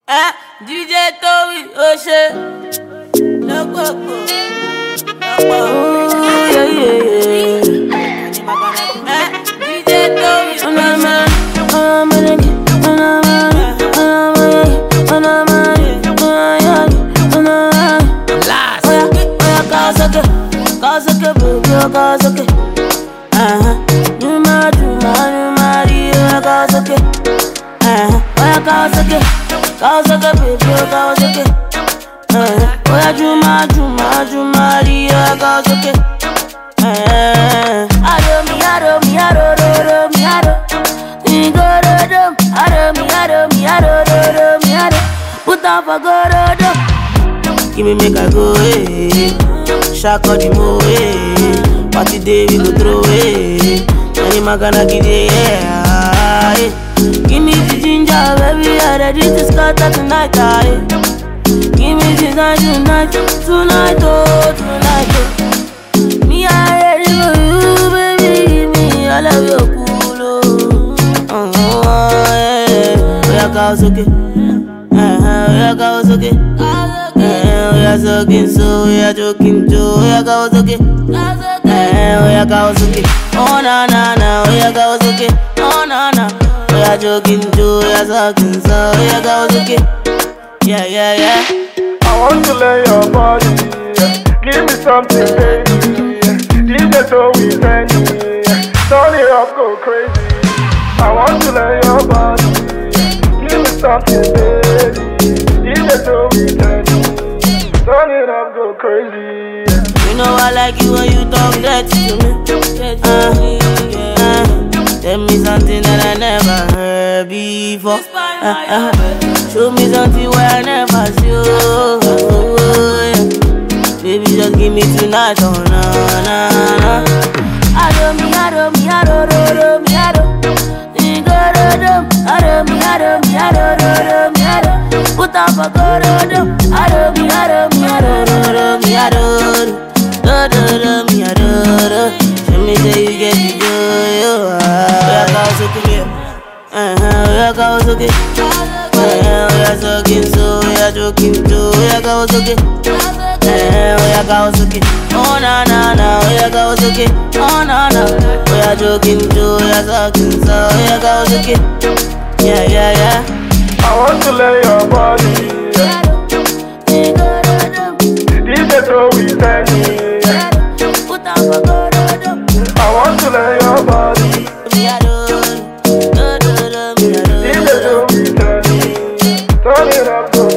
DJ Toby, Oshe. DJ Toby, give me make I go, Shaka the mo, party day we go throw, any magana give it, give me the ginger, baby, I'm ready to scatter tonight, give me the night, tonight, oh, tonight, oh. Me, I ready for you, baby, give me all of your cool, oh, yeah, we are guys, okay, we are guys, okay. We are talking, so we are joking too. We are guys okay. We are guys okay. Oh na na na, we are guys okay. Oh na na, we are joking too. We are talking, so we are guys okay. Yeah yeah yeah. I want to lay your body, give me something, baby. DJ Toby, turn it up, go crazy. I want to lay your body, give me something, baby. DJ Toby, turn it up, go crazy. You know I like you when you talk that to me. Tell me something that I never heard before. Show me something where I never see. Baby, just give me tonight, oh na na na. Put up a go-do-do. Let me say you get the joy. We are guys okay. We are guys okay. We are talking, so we are joking too. We are guys okay. We are guys okay. Oh na na na, we are guys okay. Oh na na, we are joking too. We are talking, so we are guys okay. Yeah yeah yeah. I want to lay your body, DJ Toby, turn it. I want to lay your body, DJ Toby, turn it up, go